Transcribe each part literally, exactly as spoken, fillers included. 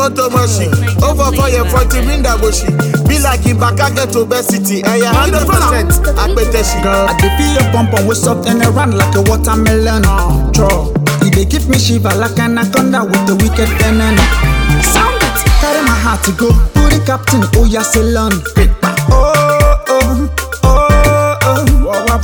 go to Moshi. Over for your forty window bushi. Be like in back, I get obesity. And you hundred percent. I bet she. Girl, I dey feel your pump and waist up and around like a watermelon. Draw. You dey give me shiver like an anaconda with the wicked venom. Sound it. Carry my heart to go. To the captain, oh yeah, Ceylon. Oh, oh, oh, oh, oh,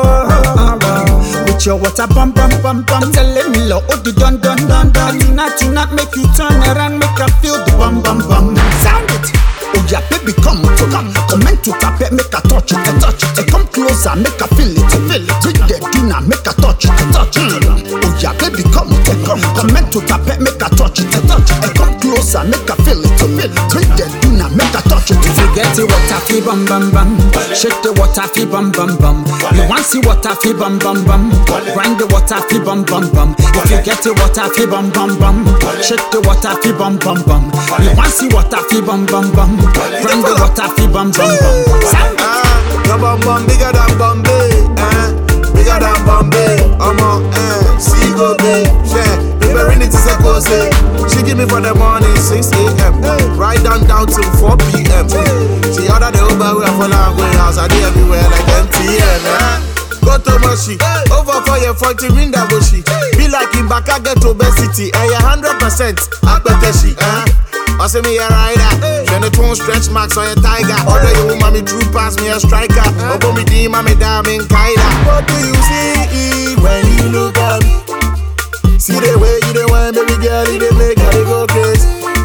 oh, oh. With your water bum bum bum bum. Telling me low, oh, the dun dun dun dun. Tonight, tonight, make you turn around, make I feel the bum bum bum. Sound it. Oh yeah, baby, come to come. Comment to tap it, make a touch it, a touch it. Come closer, make a feel it, feel it. Bring the dinner, make a touch it, a touch it. Oh yeah, baby, come to come. Comment to tap it, make a touch it, a touch it. Come closer, make a feel it, feel it. Bring the dinner, make a touch it. If you get the water, feel bum bum bum. Shake the water, feel bum bum bum. You want see water, feel bum bum bum. Grind the water, feel bum bum bum. If you get the water, feel bum bum bum. Shake the water, feel bum bum bum. You want see water, feel bum bum bum. Bring the water, feel bum bum bum. Ah, your bum bum bigger than Bombay, eh? Bigger than Bombay. Omo, eh? See go be, yeah. The very to say go say. She give me for the morning six a.m. Right down down till four p.m. She order the Uber, we are for now going house. I do everywhere like M T N, eh? Go to Moshi, over for your forty window bushi. Be like in back, I get obesity, and you hundred percent. I bet she, eh? I say me a rider, then the two stretch marks on your tiger. Order you mommy true pass me a striker. Open me D, mommy diamond Kaida. What do you see when you look at me? See the way you the one, baby girl, you the make her go crazy.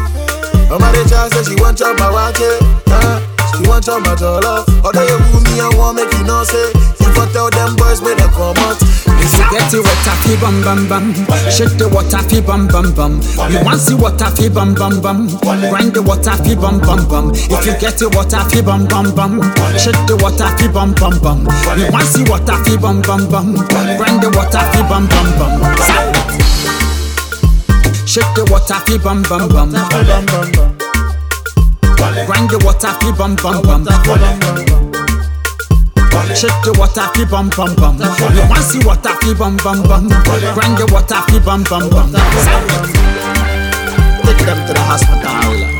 Oh my child says she want chop my watch it, huh? She want chop my love. Order you woo me and want make you know say. You for tell them boys make them come out. If you get the water, feel bum bum bum. Shake the water, feel bum bum bum. You want see water, feel bum bum bum. Grind the water, feel bum bum bum. If you get the water, feel bum bum bum. Shake the water, feel bum bum bum. You want see water, feel bum bum bum. Grind the water, feel bum bum bum. Shake the water, feel bum bum bum. Grind the water, feel bum bum bum. Shake the water, feel bum bum bum. You want see water, feel bum bum bum. Grind the water, feel bum bum bum. Take them to the hospital.